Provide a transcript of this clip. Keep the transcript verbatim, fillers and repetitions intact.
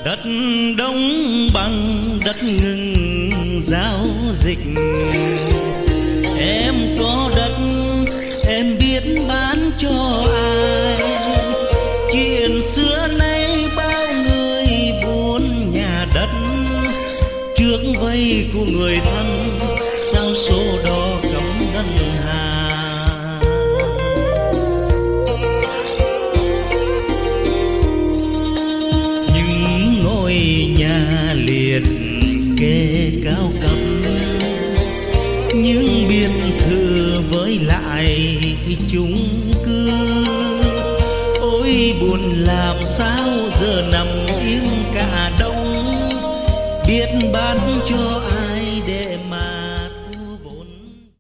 Đất đông bằng đất ngừng giao dịch. Em có đất em biết bán cho ai. Chuyện xưa nay bao người buôn nhà đất, trước vây của người thân sao số đo cấm ngân hàng. Những ngôi nhà liệt kê cao cấp, những biệt thự với lại chung cư. Ôi buồn làm sao giờ nằm yên cả đông, biết bán cho